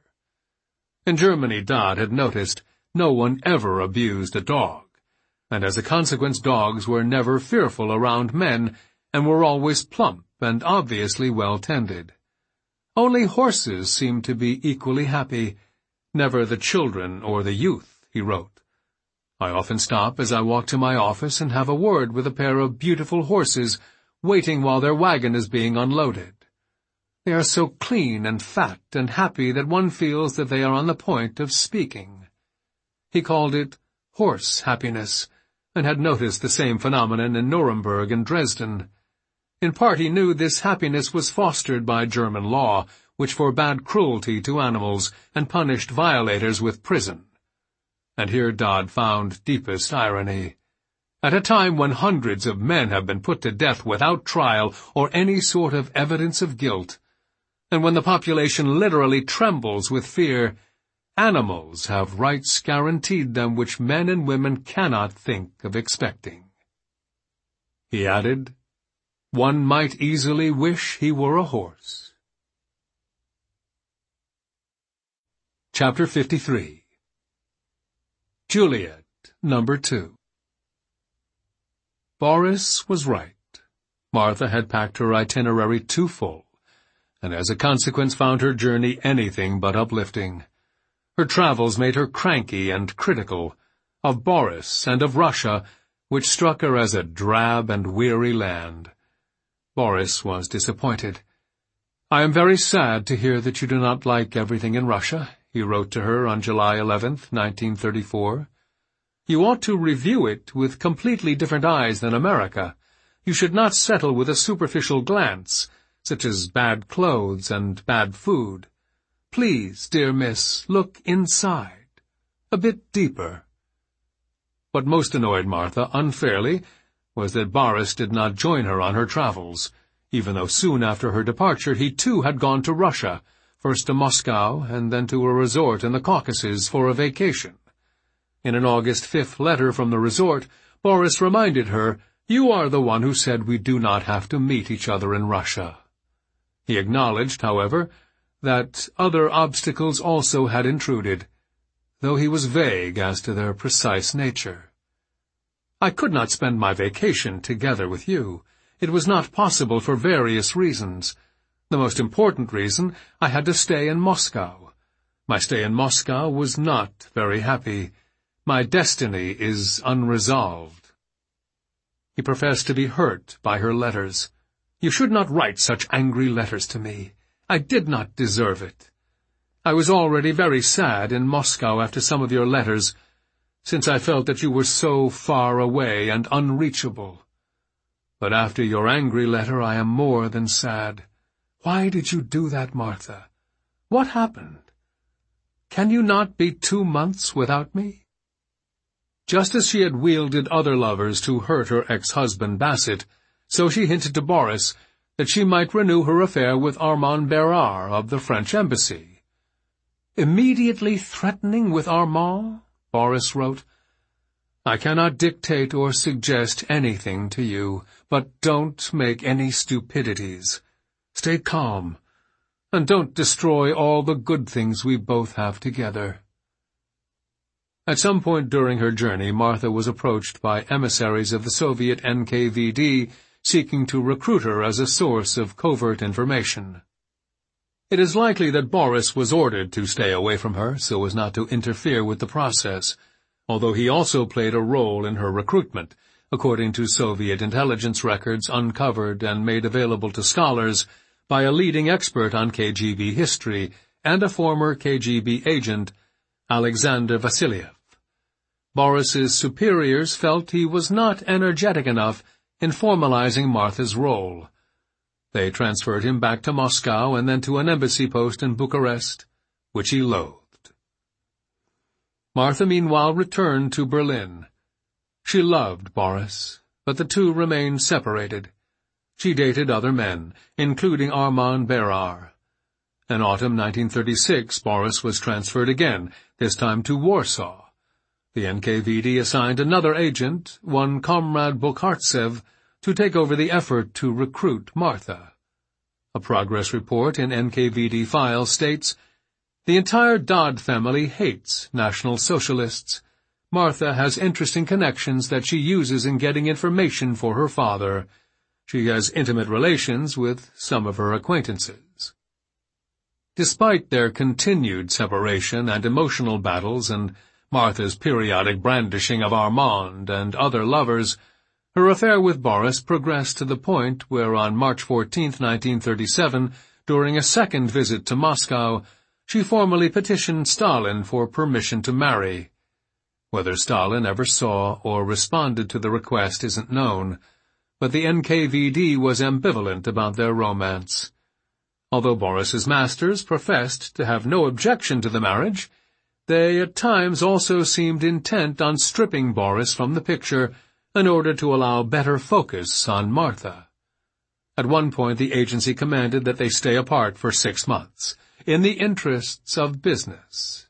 In Germany, Dodd had noticed, no one ever abused a dog, and as a consequence dogs were never fearful around men and were always plump and obviously well tended. Only horses seemed to be equally happy, never the children or the youth, he wrote. I often stop as I walk to my office and have a word with a pair of beautiful horses waiting while their wagon is being unloaded. They are so clean and fat and happy that one feels that they are on the point of speaking. He called it horse happiness, and had noticed the same phenomenon in Nuremberg and Dresden. In part he knew this happiness was fostered by German law, which forbade cruelty to animals and punished violators with prison. And here Dodd found deepest irony. At a time when hundreds of men have been put to death without trial or any sort of evidence of guilt, and when the population literally trembles with fear, animals have rights guaranteed them which men and women cannot think of expecting. He added, one might easily wish he were a horse. Chapter fifty-three. Juliet, number two. Boris was right. Martha had packed her itinerary too full, and as a consequence found her journey anything but uplifting. Her travels made her cranky and critical, of Boris and of Russia, which struck her as a drab and weary land. Boris was disappointed. I am very sad to hear that you do not like everything in Russia, he wrote to her on July eleventh, nineteen thirty-four. You ought to review it with completely different eyes than America. You should not settle with a superficial glance, such as bad clothes and bad food. Please, dear miss, look inside. A bit deeper." What most annoyed Martha, unfairly, was that Boris did not join her on her travels, even though soon after her departure he too had gone to Russia, first to Moscow and then to a resort in the Caucasus for a vacation. In an August fifth letter from the resort, Boris reminded her, "You are the one who said we do not have to meet each other in Russia." He acknowledged, however, that other obstacles also had intruded, though he was vague as to their precise nature. "I could not spend my vacation together with you. It was not possible for various reasons. The most important reason, I had to stay in Moscow. My stay in Moscow was not very happy. My destiny is unresolved." He professed to be hurt by her letters. "You should not write such angry letters to me. I did not deserve it. I was already very sad in Moscow after some of your letters, since I felt that you were so far away and unreachable. But after your angry letter I am more than sad. Why did you do that, Martha? What happened? Can you not be two months without me?" Just as she had wielded other lovers to hurt her ex-husband Bassett, so she hinted to Boris that she might renew her affair with Armand Bérard of the French embassy. "Immediately threatening with Armand," Boris wrote, "I cannot dictate or suggest anything to you, but don't make any stupidities. Stay calm, and don't destroy all the good things we both have together." At some point during her journey, Martha was approached by emissaries of the Soviet N K V D seeking to recruit her as a source of covert information. It is likely that Boris was ordered to stay away from her so as not to interfere with the process, although he also played a role in her recruitment, according to Soviet intelligence records uncovered and made available to scholars by a leading expert on K G B history and a former K G B agent, Alexander Vasilyev. Boris's superiors felt he was not energetic enough in formalizing Martha's role. They transferred him back to Moscow and then to an embassy post in Bucharest, which he loathed. Martha meanwhile returned to Berlin. She loved Boris, but the two remained separated. She dated other men, including Armand Bérard. In autumn nineteen thirty-six, Boris was transferred again, this time to Warsaw. The N K V D assigned another agent, one Comrade Bokhartsev, to take over the effort to recruit Martha. A progress report in N K V D files states, "The entire Dodd family hates National Socialists. Martha has interesting connections that she uses in getting information for her father. She has intimate relations with some of her acquaintances." Despite their continued separation and emotional battles and Martha's periodic brandishing of Armand and other lovers, her affair with Boris progressed to the point where on March fourteenth, nineteen thirty-seven, during a second visit to Moscow, she formally petitioned Stalin for permission to marry. Whether Stalin ever saw or responded to the request isn't known, but the N K V D was ambivalent about their romance. Although Boris's masters professed to have no objection to the marriage, they at times also seemed intent on stripping Boris from the picture in order to allow better focus on Martha. At one point the agency commanded that they stay apart for six months, in the interests of business.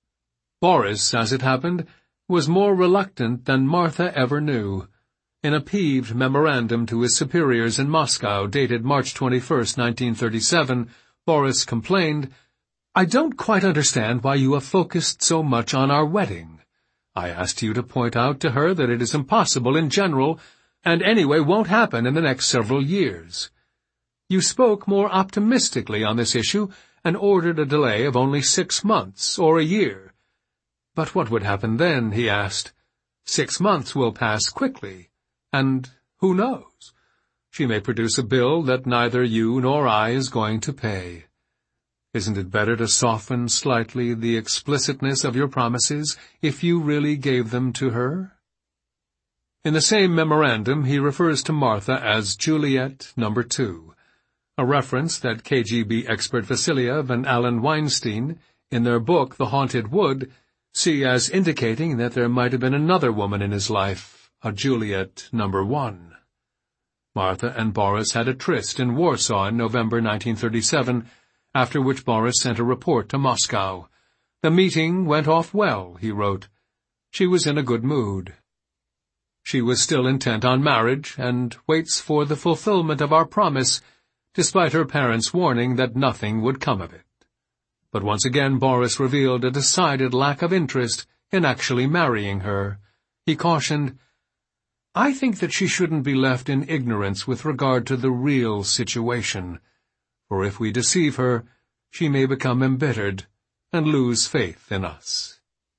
Boris, as it happened, was more reluctant than Martha ever knew. In a peeved memorandum to his superiors in Moscow dated March twenty-first, nineteen thirty-seven, Boris complained, "I don't quite understand why you have focused so much on our wedding. I asked you to point out to her that it is impossible in general, and anyway won't happen in the next several years. You spoke more optimistically on this issue and ordered a delay of only six months or a year. But what would happen then?" he asked. "Six months will pass quickly, and who knows? She may produce a bill that neither you nor I is going to pay. Isn't it better to soften slightly the explicitness of your promises if you really gave them to her?" In the same memorandum he refers to Martha as Juliet number two. a reference that K G B expert Vasiliev and Alan Weinstein, in their book The Haunted Wood, see as indicating that there might have been another woman in his life, a Juliet number one. Martha and Boris had a tryst in Warsaw in November nineteen thirty-seven, after which Boris sent a report to Moscow. The meeting went off well, he wrote. She was in a good mood. She was still intent on marriage, and waits for the fulfillment of our promise, despite her parents' warning that nothing would come of it. But once again Boris revealed a decided lack of interest in actually marrying her. He cautioned, "I think that she shouldn't be left in ignorance with regard to the real situation, for if we deceive her, she may become embittered and lose faith in us."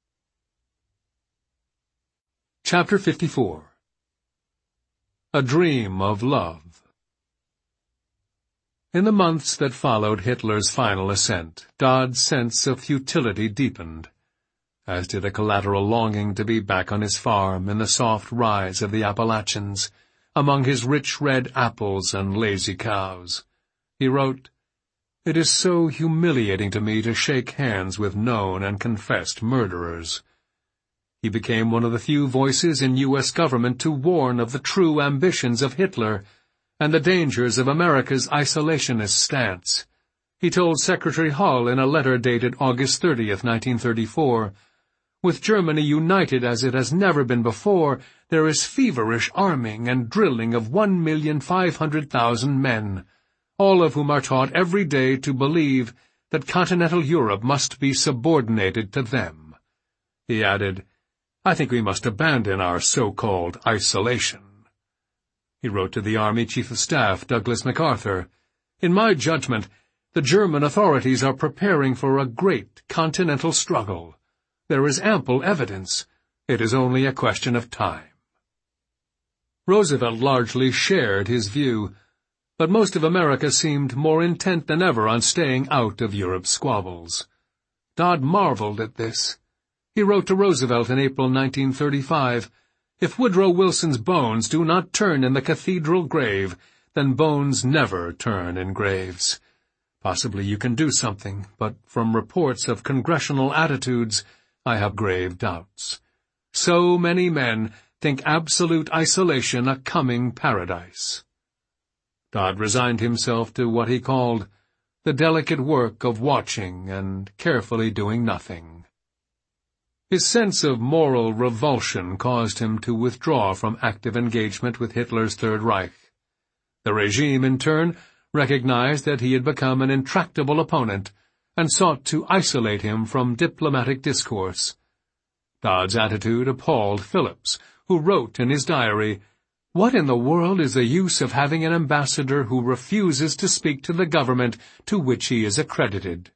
Chapter fifty-four. A Dream of Love. In the months that followed Hitler's final ascent, Dodd's sense of futility deepened, as did a collateral longing to be back on his farm in the soft rise of the Appalachians, among his rich red apples and lazy cows. He wrote, "It is so humiliating to me to shake hands with known and confessed murderers." He became one of the few voices in U S government to warn of the true ambitions of Hitler and the dangers of America's isolationist stance. He told Secretary Hull in a letter dated August thirtieth, nineteen thirty-four, "With Germany united as it has never been before, there is feverish arming and drilling of one million five hundred thousand men, all of whom are taught every day to believe that continental Europe must be subordinated to them." He added, "I think we must abandon our so-called isolation." He wrote to the Army Chief of Staff, Douglas MacArthur, "In my judgment, the German authorities are preparing for a great continental struggle. There is ample evidence. It is only a question of time." Roosevelt largely shared his view, but most of America seemed more intent than ever on staying out of Europe's squabbles. Dodd marveled at this. He wrote to Roosevelt in April nineteen thirty-five, "If Woodrow Wilson's bones do not turn in the cathedral grave, then bones never turn in graves. Possibly you can do something, but from reports of congressional attitudes, I have grave doubts. So many men think absolute isolation a coming paradise." Dodd resigned himself to what he called the delicate work of watching and carefully doing nothing. His sense of moral revulsion caused him to withdraw from active engagement with Hitler's Third Reich. The regime, in turn, recognized that he had become an intractable opponent and sought to isolate him from diplomatic discourse. Dodd's attitude appalled Phillips, who wrote in his diary, "What in the world is the use of having an ambassador who refuses to speak to the government to which he is accredited?"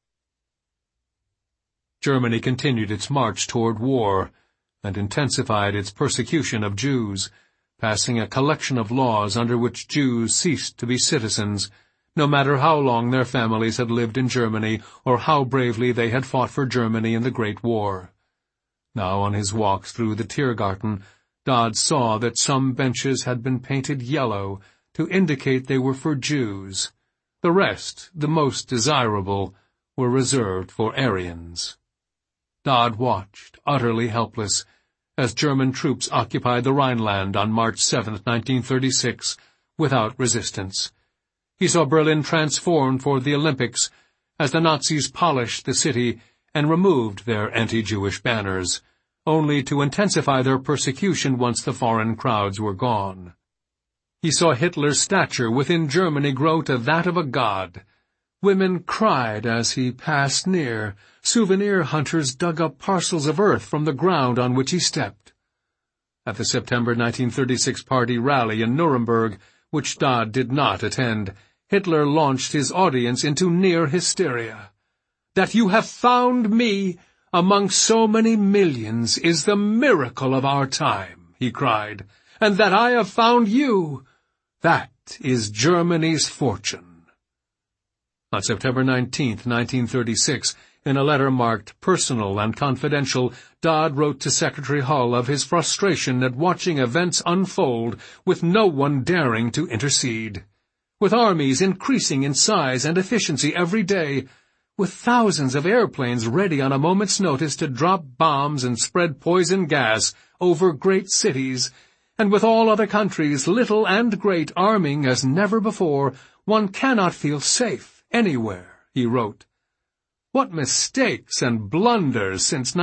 Germany continued its march toward war and intensified its persecution of Jews, passing a collection of laws under which Jews ceased to be citizens, no matter how long their families had lived in Germany or how bravely they had fought for Germany in the Great War. Now, on his walks through the Tiergarten, Dodd saw that some benches had been painted yellow to indicate they were for Jews. The rest, the most desirable, were reserved for Aryans. Dodd watched, utterly helpless, as German troops occupied the Rhineland on March seventh, nineteen thirty-six, without resistance. He saw Berlin transformed for the Olympics as the Nazis polished the city and removed their anti-Jewish banners, only to intensify their persecution once the foreign crowds were gone. He saw Hitler's stature within Germany grow to that of a god. Women cried as he passed near. Souvenir hunters dug up parcels of earth from the ground on which he stepped. At the September nineteen thirty-six party rally in Nuremberg, which Dodd did not attend, Hitler launched his audience into near hysteria. "That you have found me among so many millions is the miracle of our time," he cried, "and that I have found you, that is Germany's fortune." On September nineteenth, nineteen thirty-six, in a letter marked personal and confidential, Dodd wrote to Secretary Hull of his frustration at watching events unfold with no one daring to intercede. with armies increasing in size and efficiency every day, with thousands of airplanes ready on a moment's notice to drop bombs and spread poison gas over great cities, and with all other countries, little and great, arming as never before, one cannot feel safe anywhere, he wrote. What mistakes and blunders since